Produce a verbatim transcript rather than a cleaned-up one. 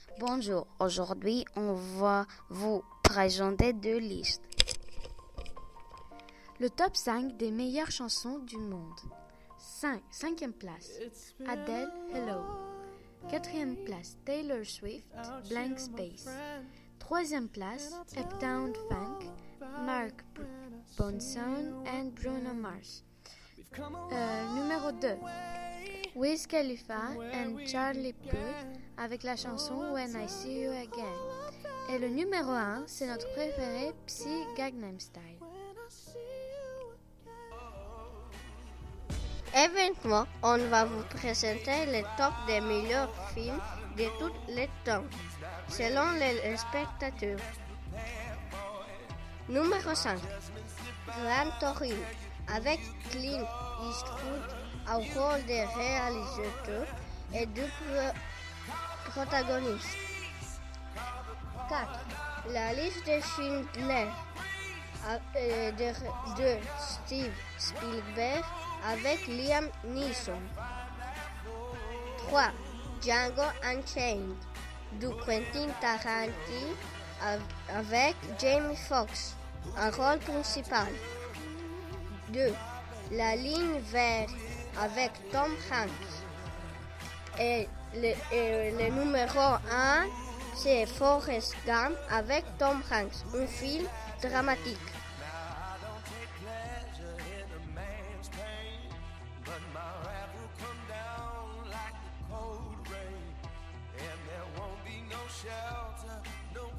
Bonjour, aujourd'hui on va vous présenter deux listes. Le top cinq des meilleures chansons du monde. cinq. Cinquième place, Adele, Hello. Quatrième place, Taylor Swift, Blank Space. Troisième place, Uptown Funk, Mark Ronson and Bruno Mars. Euh, numéro deux, Wiz Khalifa and Charlie Puth avec la chanson When I See You Again. Et le numéro un, c'est notre préféré, Psy Gangnam Style. Événement, on va vous présenter le top des meilleurs films de tous les temps, selon les spectateurs. Numéro cinq. Gran Torino, avec Clint Eastwood au rôle de réalisateur et de protagoniste. quatre. La liste de Schindler de, de Steve Spielberg avec Liam Neeson. trois. Django Unchained de Quentin Tarantino avec Jamie Foxx en rôle principal. deux. La ligne verte avec Tom Hanks. Et le, et le numéro un, c'est Forrest Gump avec Tom Hanks, un film dramatique.